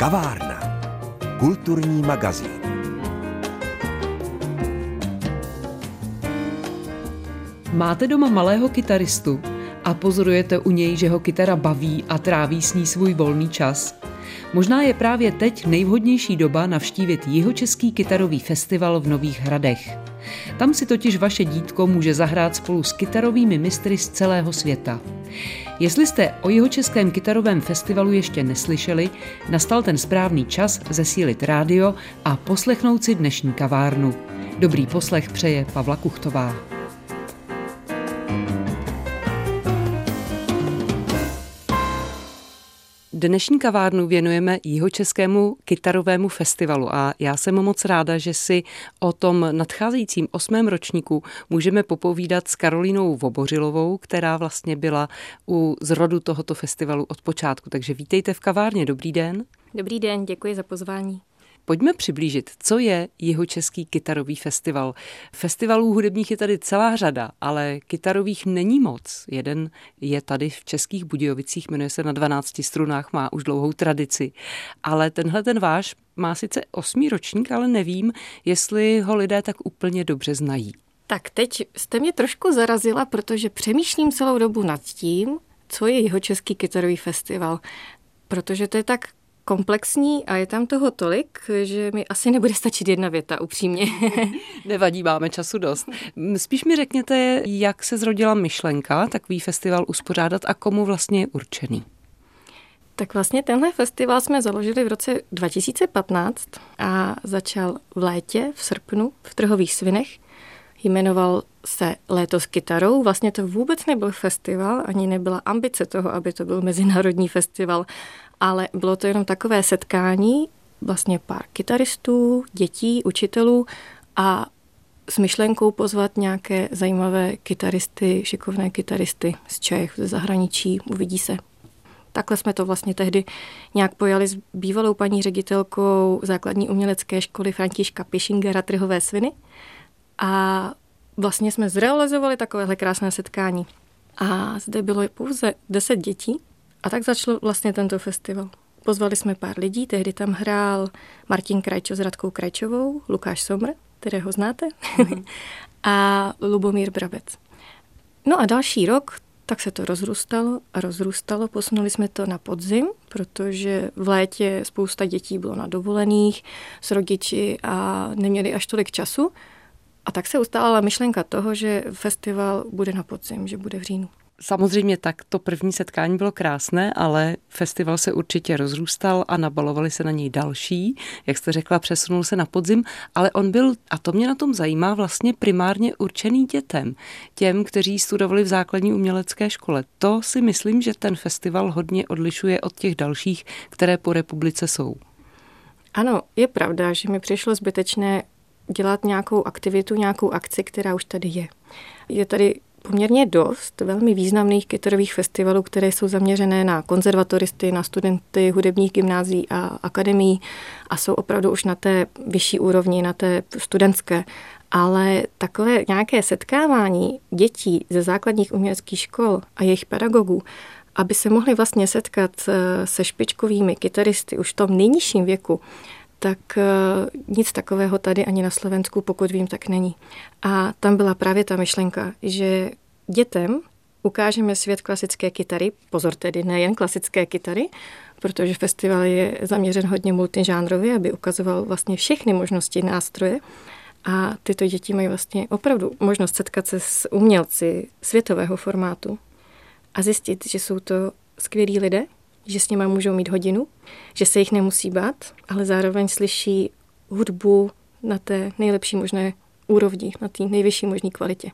Kavárna. Kulturní magazín. Máte doma malého kytaristu a pozorujete u něj, že ho kytara baví a tráví s ní svůj volný čas? Možná je právě teď nejvhodnější doba navštívit Jihočeský kytarový festival v Nových Hradech. Tam si totiž vaše dítko může zahrát spolu s kytarovými mistry z celého světa. Jestli jste o Jihočeském kytarovém festivalu ještě neslyšeli, nastal ten správný čas zesílit rádio a poslechnout si dnešní kavárnu. Dobrý poslech přeje Pavla Kuchtová. Dnešní kavárnu věnujeme Jihočeskému kytarovému festivalu a já jsem moc ráda, že si o tom nadcházejícím 8. ročníku můžeme popovídat s Karolínou Vobořilovou, která vlastně byla u zrodu tohoto festivalu od počátku. Takže vítejte v kavárně, dobrý den. Dobrý den, děkuji za pozvání. Pojďme přiblížit, co je Jihočeský kytarový festival. Festivalů hudebních je tady celá řada, ale kytarových není moc. Jeden je tady v Českých Budějovicích, jmenuje se Na 12 strunách, má už dlouhou tradici. Ale ten váš má sice 8. ročník, ale nevím, jestli ho lidé tak úplně dobře znají. Tak teď jste mě trošku zarazila, protože přemýšlím celou dobu nad tím, co je Jihočeský kytarový festival. Protože to je tak komplexní a je tam toho tolik, že mi asi nebude stačit jedna věta, upřímně. Nevadí, máme času dost. Spíš mi řekněte, jak se zrodila myšlenka takový festival uspořádat a komu vlastně je určený? Tak vlastně tenhle festival jsme založili v roce 2015 a začal v létě, v srpnu, v Trhových Svinech. Jmenoval se Léto s kytarou. Vlastně to vůbec nebyl festival, ani nebyla ambice toho, aby to byl mezinárodní festival, ale bylo to jenom takové setkání, vlastně pár kytaristů, dětí, učitelů a s myšlenkou pozvat nějaké zajímavé kytaristy, šikovné kytaristy z Čech, ze zahraničí, uvidí se. Takhle jsme to vlastně tehdy nějak pojali s bývalou paní ředitelkou základní umělecké školy Františka Pišingera Trhové Sviny a vlastně jsme zrealizovali takovéhle krásné setkání. A zde bylo pouze 10 dětí a tak začal vlastně tento festival. Pozvali jsme pár lidí, tehdy tam hrál Martin Krajčo s Radkou Krajčovou, Lukáš Somr, kterého znáte, a Lubomír Brabec. No a další rok, tak se to rozrůstalo, posunuli jsme to na podzim, protože v létě spousta dětí bylo na dovolených s rodiči a neměli až tolik času. A tak se ustála myšlenka toho, že festival bude na podzim, že bude v říjnu. Samozřejmě tak to první setkání bylo krásné, ale festival se určitě rozrůstal a nabalovali se na něj další. Jak jste řekla, přesunul se na podzim, ale on byl, a to mě na tom zajímá, vlastně primárně určený dětem. Těm, kteří studovali v základní umělecké škole. To si myslím, že ten festival hodně odlišuje od těch dalších, které po republice jsou. Ano, je pravda, že mi přišlo zbytečné dělat nějakou aktivitu, nějakou akci, která už tady je. Je tady poměrně dost velmi významných kytarových festivalů, které jsou zaměřené na konzervatoristy, na studenty hudebních gymnázií a akademií a jsou opravdu už na té vyšší úrovni, na té studentské. Ale takové nějaké setkávání dětí ze základních uměleckých škol a jejich pedagogů, aby se mohli vlastně setkat se špičkovými kytaristy už v tom nejnižším věku, tak nic takového tady ani na Slovensku, pokud vím, tak není. A tam byla právě ta myšlenka, že dětem ukážeme svět klasické kytary, pozor tedy, nejen klasické kytary, protože festival je zaměřen hodně multižánrově, aby ukazoval vlastně všechny možnosti nástroje. A tyto děti mají vlastně opravdu možnost setkat se s umělci světového formátu a zjistit, že jsou to skvělí lidé, že s nimi můžou mít hodinu, že se jich nemusí bát, ale zároveň slyší hudbu na té nejlepší možné úrovni, na té nejvyšší možné kvalitě.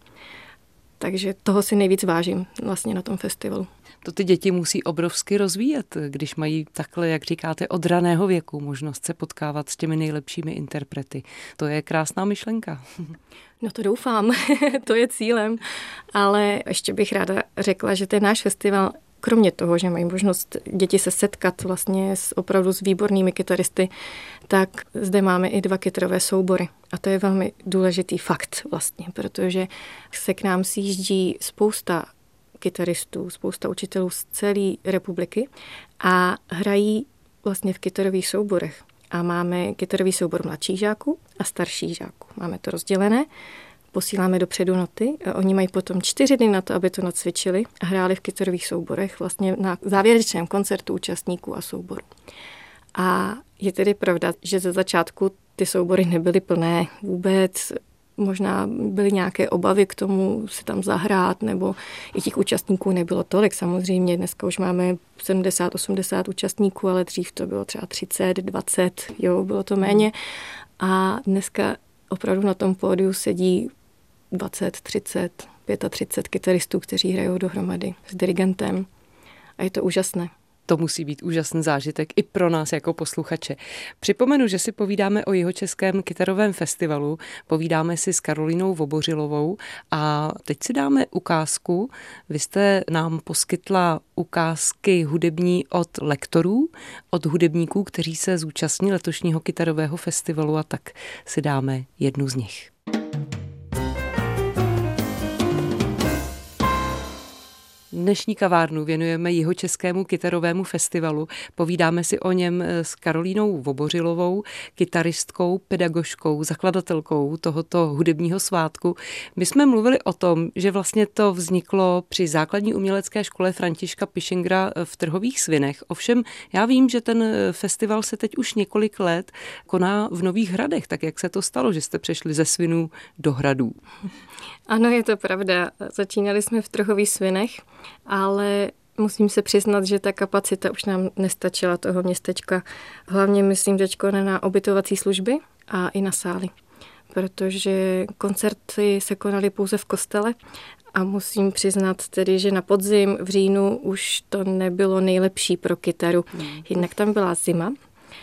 Takže toho si nejvíc vážím vlastně na tom festivalu. To ty děti musí obrovsky rozvíjet, když mají takhle, jak říkáte, od raného věku možnost se potkávat s těmi nejlepšími interprety. To je krásná myšlenka. No to doufám, to je cílem, ale ještě bych ráda řekla, že ten náš festival kromě toho, že mají možnost děti se setkat vlastně opravdu s výbornými kytaristy, tak zde máme i 2 kytarové soubory. A to je velmi důležitý fakt vlastně, protože se k nám sjíždí spousta kytaristů, spousta učitelů z celé republiky a hrají vlastně v kytarových souborech. A máme kytarový soubor mladších žáků a starších žáků. Máme to rozdělené, posíláme dopředu noty a oni mají potom 4 dny na to, aby to nacvičili a hráli v kytarových souborech vlastně na závěrečném koncertu účastníků a souborů. A je tedy pravda, že ze začátku ty soubory nebyly plné vůbec. Možná byly nějaké obavy k tomu si tam zahrát, nebo i těch účastníků nebylo tolik. Samozřejmě dneska už máme 70-80 účastníků, ale dřív to bylo třeba 30, 20, jo, bylo to méně. A dneska opravdu na tom pódiu sedí 20, 30, 35 kytaristů, kteří hrajou dohromady s dirigentem. A je to úžasné. To musí být úžasný zážitek i pro nás jako posluchače. Připomenu, že si povídáme o Jihočeském kytarovém festivalu, povídáme si s Karolínou Vobořilovou a teď si dáme ukázku. Vy jste nám poskytla ukázky hudební od lektorů, od hudebníků, kteří se zúčastní letošního kytarového festivalu, a tak si dáme jednu z nich. Dnešní kavárnu věnujeme Jihočeskému kytarovému festivalu. Povídáme si o něm s Karolínou Vobořilovou, kytaristkou, pedagožkou, zakladatelkou tohoto hudebního svátku. My jsme mluvili o tom, že vlastně to vzniklo při základní umělecké škole Františka Pišingra v Trhových Svinech. Ovšem já vím, že ten festival se teď už několik let koná v Nových Hradech. Tak jak se to stalo, že jste přešli ze Svinů do Hradů? Ano, je to pravda. Začínali jsme v Trhových Svinech, ale musím se přiznat, že ta kapacita už nám nestačila toho městečka. Hlavně myslím teďko na ubytovací služby a i na sály, protože koncerty se konaly pouze v kostele a musím přiznat tedy, že na podzim v říjnu už to nebylo nejlepší pro kytaru. Jednak tam byla zima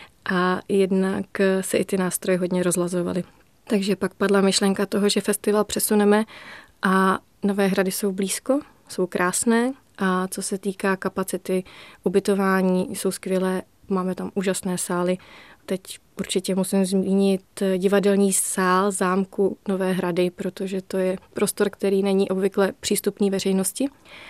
a jednak se i ty nástroje hodně rozlazovaly. Takže pak padla myšlenka toho, že festival přesuneme a Nové Hrady jsou blízko, jsou krásné a co se týká kapacity ubytování, jsou skvělé, máme tam úžasné sály. Teď určitě musím zmínit divadelní sál zámku Nové Hrady, protože to je prostor, který není obvykle přístupný veřejnosti.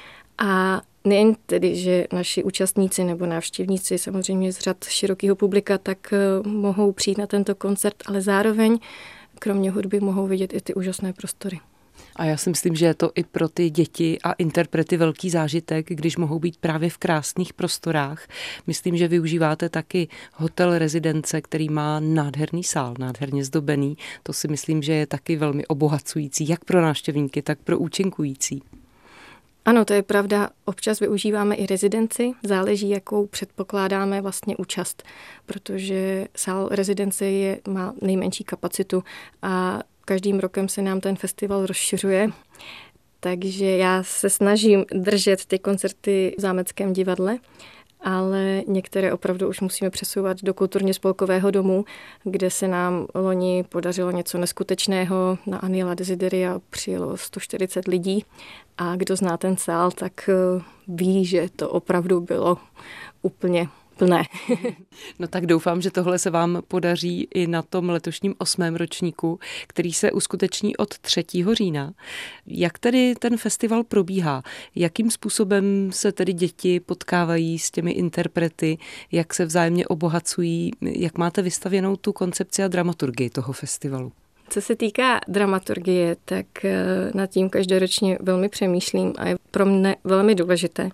A nejen tedy, že naši účastníci nebo návštěvníci samozřejmě z řad širokého publika tak mohou přijít na tento koncert, ale zároveň kromě hudby mohou vidět i ty úžasné prostory. A já si myslím, že je to i pro ty děti a interprety velký zážitek, když mohou být právě v krásných prostorách. Myslím, že využíváte taky hotel rezidence, který má nádherný sál, nádherně zdobený. To si myslím, že je taky velmi obohacující, jak pro návštěvníky, tak pro účinkující. Ano, to je pravda. Občas využíváme i rezidenci, záleží, jakou předpokládáme vlastně účast, protože sál rezidence má nejmenší kapacitu a každým rokem se nám ten festival rozšiřuje. Takže já se snažím držet ty koncerty v Zámeckém divadle, ale některé opravdu už musíme přesouvat do kulturně spolkového domu, kde se nám loni podařilo něco neskutečného. Na Aniela Desideria přijelo 140 lidí a kdo zná ten sál, tak ví, že to opravdu bylo úplně plné. No tak doufám, že tohle se vám podaří i na tom letošním 8. ročníku, který se uskuteční od 3. října. Jak tedy ten festival probíhá? Jakým způsobem se tedy děti potkávají s těmi interprety? Jak se vzájemně obohacují? Jak máte vystavěnou tu koncepci a dramaturgii toho festivalu? Co se týká dramaturgie, tak nad tím každoročně velmi přemýšlím a je pro mě velmi důležité,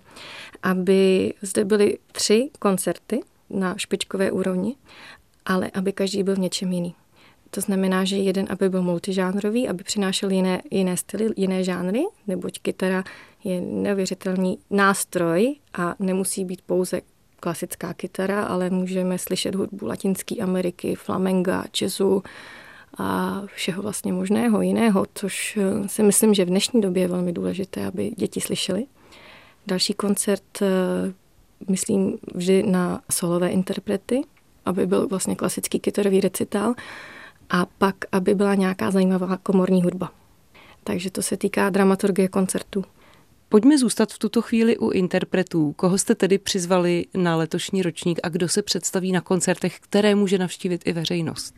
aby zde byly 3 koncerty na špičkové úrovni, ale aby každý byl v něčem jiný. To znamená, že jeden, aby byl multižánrový, aby přinášel jiné styly, jiné žánry, neboť kytara je neuvěřitelný nástroj a nemusí být pouze klasická kytara, ale můžeme slyšet hudbu Latinské Ameriky, flamenga, jazzu, a všeho vlastně možného, jiného, což si myslím, že v dnešní době je velmi důležité, aby děti slyšely. Další koncert, myslím, vždy na solové interprety, aby byl vlastně klasický kytarový recitál a pak, aby byla nějaká zajímavá komorní hudba. Takže to se týká dramaturgie koncertů. Pojďme zůstat v tuto chvíli u interpretů. Koho jste tedy přizvali na letošní ročník a kdo se představí na koncertech, které může navštívit i veřejnost?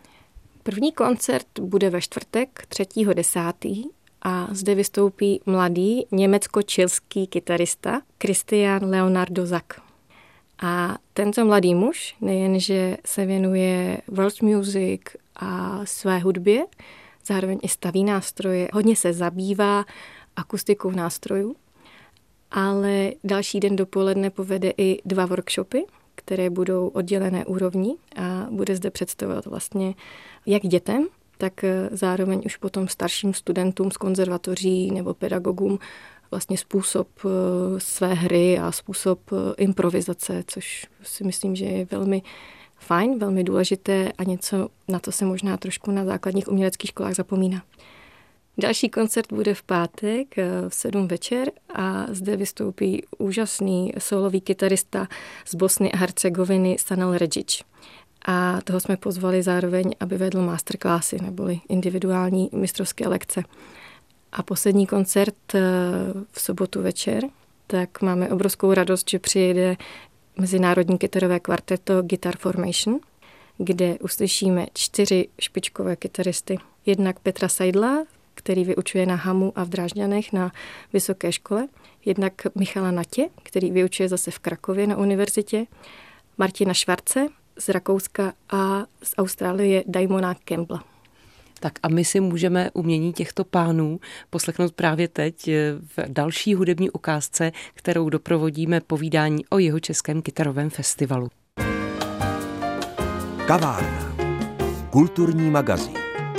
První koncert bude ve čtvrtek 3.10. a zde vystoupí mladý německo-čilský kytarista Christian Leonardo Zack. A tento mladý muž nejenže se věnuje world music a své hudbě, zároveň i staví nástroje, hodně se zabývá akustikou nástrojů, ale další den dopoledne povede i 2 workshopy, které budou oddělené úrovní a bude zde představovat vlastně jak dětem, tak zároveň už potom starším studentům z konzervatoří nebo pedagogům vlastně způsob své hry a způsob improvizace, což si myslím, že je velmi fajn, velmi důležité a něco, na co se možná trošku na základních uměleckých školách zapomíná. Další koncert bude v pátek v 7 večer a zde vystoupí úžasný solový kytarista z Bosny a Hercegoviny Sanel Redžić. A toho jsme pozvali zároveň, aby vedl masterclassy neboli individuální mistrovské lekce. A poslední koncert v sobotu večer, tak máme obrovskou radost, že přijede mezinárodní kytarové kvarteto Guitar Formation, kde uslyšíme 4 špičkové kytaristy. Jednak Petra Seidla, který vyučuje na Hamu a v Drážďanech na vysoké škole, jednak Michala Natě, který vyučuje zase v Krakově na univerzitě, Martina Švarce z Rakouska a z Austrálie Daimona Campbella. Tak a my si můžeme umění těchto pánů poslechnout právě teď v další hudební ukázce, kterou doprovodíme povídání o Jihočeském kytarovém festivalu. Kavárna. Kulturní magazín.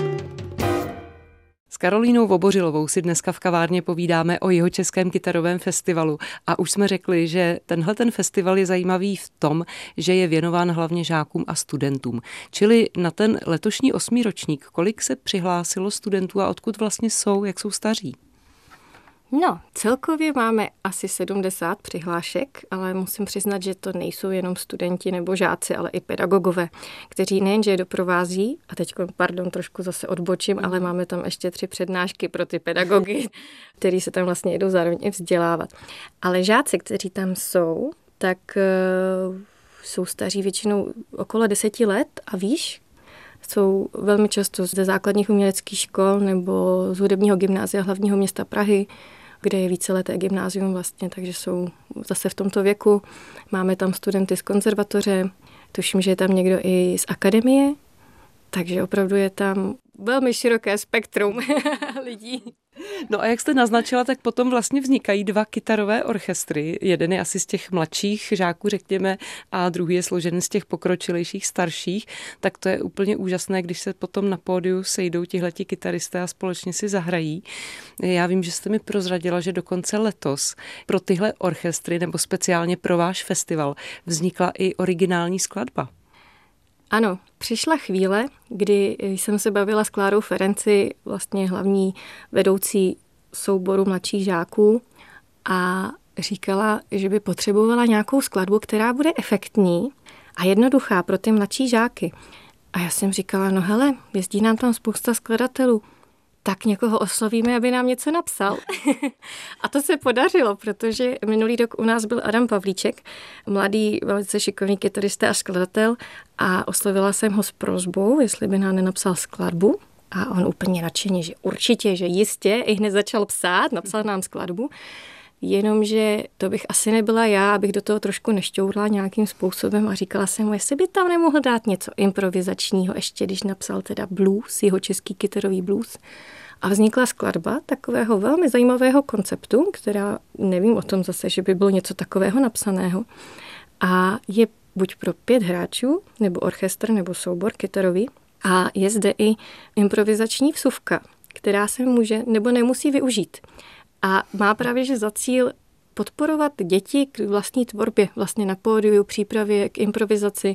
S Karolínou Vobořilovou si dneska v kavárně povídáme o Jihočeském kytarovém festivalu a už jsme řekli, že ten festival je zajímavý v tom, že je věnován hlavně žákům a studentům. Čili na ten letošní 8. ročník, kolik se přihlásilo studentů a odkud vlastně jsou, jak jsou staří? No, celkově máme asi 70 přihlášek, ale musím přiznat, že to nejsou jenom studenti nebo žáci, ale i pedagogové, kteří nejenže je doprovází, a teď, trošku zase odbočím, ale máme tam ještě 3 přednášky pro ty pedagogy, kteří se tam vlastně jdou zároveň i vzdělávat. Ale žáci, kteří tam jsou, tak jsou staří většinou okolo 10 let a výš. Jsou velmi často ze základních uměleckých škol nebo z hudebního gymnázia hlavního města Prahy, kde je víceleté gymnázium vlastně, takže jsou zase v tomto věku. Máme tam studenty z konzervatoře, tuším, že je tam někdo i z akademie, takže opravdu je tam velmi široké spektrum lidí. No a jak jste naznačila, tak potom vlastně vznikají 2 kytarové orchestry. Jeden je asi z těch mladších žáků, řekněme, a druhý je složen z těch pokročilejších, starších. Tak to je úplně úžasné, když se potom na pódiu sejdou tihleti kytaristé a společně si zahrají. Já vím, že jste mi prozradila, že dokonce letos pro tyhle orchestry nebo speciálně pro váš festival vznikla i originální skladba. Ano, přišla chvíle, kdy jsem se bavila s Klárou Ferenci, vlastně hlavní vedoucí souboru mladších žáků, a říkala, že by potřebovala nějakou skladbu, která bude efektní a jednoduchá pro ty mladší žáky. A já jsem říkala, no hele, jezdí nám tam spousta skladatelů, tak někoho oslovíme, aby nám něco napsal. A to se podařilo, protože minulý rok u nás byl Adam Pavlíček, mladý, velice šikovný kytarista a skladatel, a oslovila jsem ho s prosbou, jestli by nám nenapsal skladbu. A on úplně nadšeně, že určitě, že jistě, i hned začal psát, napsal nám skladbu. Jenomže to bych asi nebyla já, abych do toho trošku nešťourla nějakým způsobem a říkala jsem mu, jestli by tam nemohl dát něco improvizačního, ještě když napsal teda blues, jihočeský kytarový blues. A vznikla skladba takového velmi zajímavého konceptu, která nevím o tom zase, že by bylo něco takového napsaného. A je buď pro 5 hráčů, nebo orchestr, nebo soubor kytarový. A je zde i improvizační vsuvka, která se může nebo nemusí využít. A má právě že za cíl podporovat děti k vlastní tvorbě, vlastně na pódiu, přípravě k improvizaci.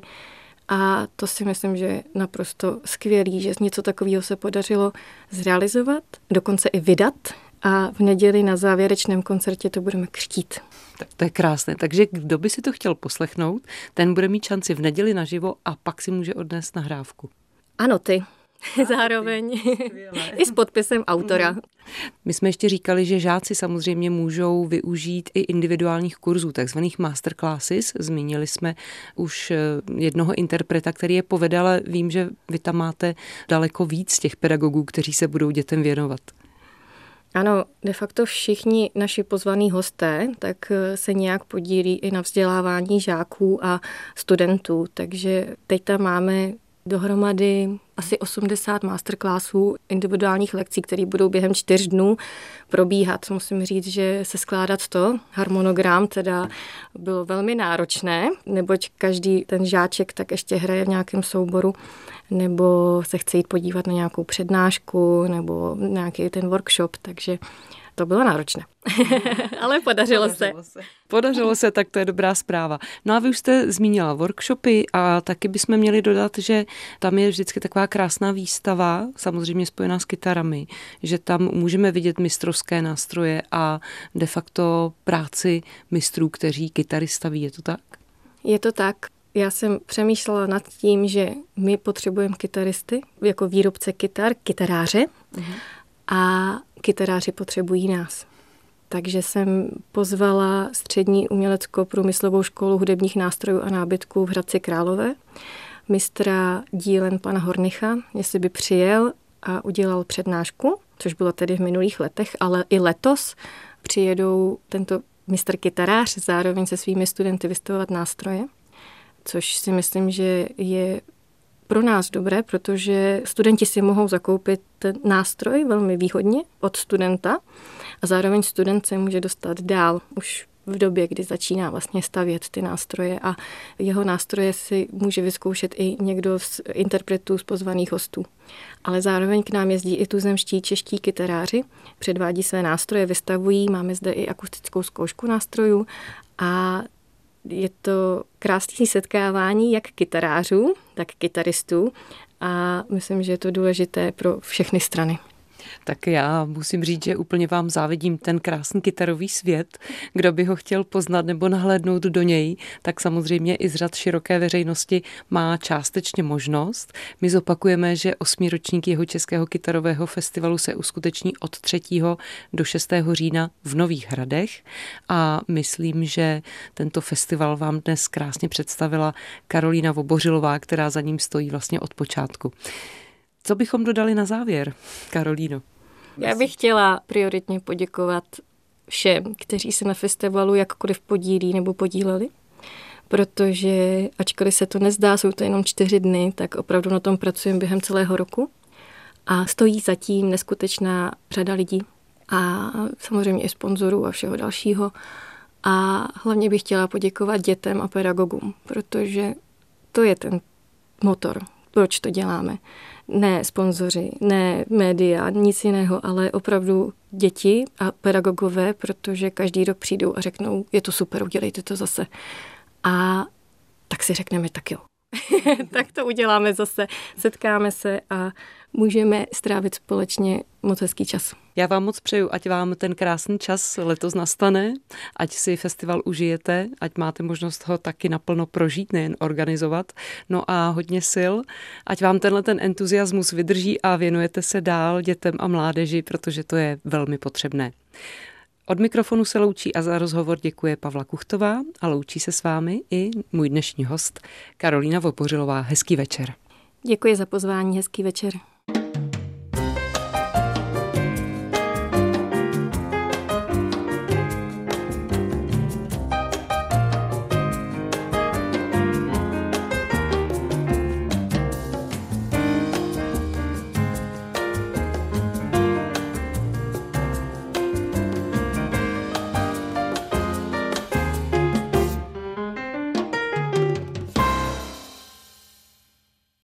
A to si myslím, že je naprosto skvělý, že něco takového se podařilo zrealizovat, dokonce i vydat. A v neděli na závěrečném koncertě to budeme křtít. Tak to je krásné. Takže kdo by si to chtěl poslechnout, ten bude mít šanci v neděli naživo a pak si může odnést nahrávku. Ano, ty. Zároveň i s podpisem autora. My jsme ještě říkali, že žáci samozřejmě můžou využít i individuálních kurzů, takzvaných masterclasses. Zmínili jsme už jednoho interpreta, který je povede, ale vím, že vy tam máte daleko víc těch pedagogů, kteří se budou dětem věnovat. Ano, de facto všichni naši pozvaní hosté tak se nějak podílí i na vzdělávání žáků a studentů, takže teď tam máme dohromady asi 80 masterclassů, individuálních lekcí, které budou během 4 dnů probíhat. Musím říct, že se skládat harmonogram teda bylo velmi náročné, neboť každý ten žáček tak ještě hraje v nějakém souboru, nebo se chce jít podívat na nějakou přednášku, nebo nějaký ten workshop, takže to bylo náročné, ale podařilo se. Podařilo se, tak to je dobrá zpráva. No a vy už jste zmínila workshopy a taky bychom měli dodat, že tam je vždycky taková krásná výstava, samozřejmě spojená s kytarami, že tam můžeme vidět mistrovské nástroje a de facto práci mistrů, kteří kytary staví. Je to tak? Je to tak. Já jsem přemýšlela nad tím, že my potřebujeme kytaristy jako výrobce kytar, kytaráře, a kytaráři potřebují nás. Takže jsem pozvala Střední umělecko-průmyslovou školu hudebních nástrojů a nábytků v Hradci Králové, mistra dílen pana Hornicha, jestli by přijel a udělal přednášku, což bylo tedy v minulých letech, ale i letos přijedou tento mistr kytarář zároveň se svými studenty vystavovat nástroje, což si myslím, že je pro nás dobré, protože studenti si mohou zakoupit ten nástroj velmi výhodně od studenta a zároveň student se může dostat dál už v době, kdy začíná vlastně stavět ty nástroje a jeho nástroje si může vyzkoušet i někdo z interpretů, z pozvaných hostů. Ale zároveň k nám jezdí i tuzemští čeští kytaráři, předvádí své nástroje, vystavují, máme zde i akustickou zkoušku nástrojů a je to krásné setkávání jak kytarářů, tak kytaristů a myslím, že je to důležité pro všechny strany. Tak já musím říct, že úplně vám závidím ten krásný kytarový svět. Kdo by ho chtěl poznat nebo nahlédnout do něj, tak samozřejmě i z řad široké veřejnosti má částečně možnost. My zopakujeme, že 8. ročník Jihočeského kytarového festivalu se uskuteční od 3. do 6. října v Nových Hradech a myslím, že tento festival vám dnes krásně představila Karolína Vobořilová, která za ním stojí vlastně od počátku. Co bychom dodali na závěr, Karolíno? Já bych chtěla prioritně poděkovat všem, kteří se na festivalu jakkoliv podílí nebo podíleli, protože ačkoliv se to nezdá, jsou to jenom 4 dny, tak opravdu na tom pracujeme během celého roku a stojí zatím neskutečná řada lidí a samozřejmě i sponzorů a všeho dalšího. A hlavně bych chtěla poděkovat dětem a pedagogům, protože to je ten motor, proč to děláme. Ne sponzoři, ne média, nic jiného, ale opravdu děti a pedagogové, protože každý rok přijdou a řeknou, je to super, udělejte to zase. A tak si řekneme, tak jo. Tak to uděláme zase, setkáme se a můžeme strávit společně moc hezký čas. Já vám moc přeju, ať vám ten krásný čas letos nastane, ať si festival užijete, ať máte možnost ho taky naplno prožít, nejen organizovat. No a hodně sil, ať vám ten entuziasmus vydrží a věnujete se dál dětem a mládeži, protože to je velmi potřebné. Od mikrofonu se loučí a za rozhovor děkuje Pavla Kuchtová a loučí se s vámi i můj dnešní host Karolína Vobořilová. Hezký večer. Děkuji za pozvání, hezký večer.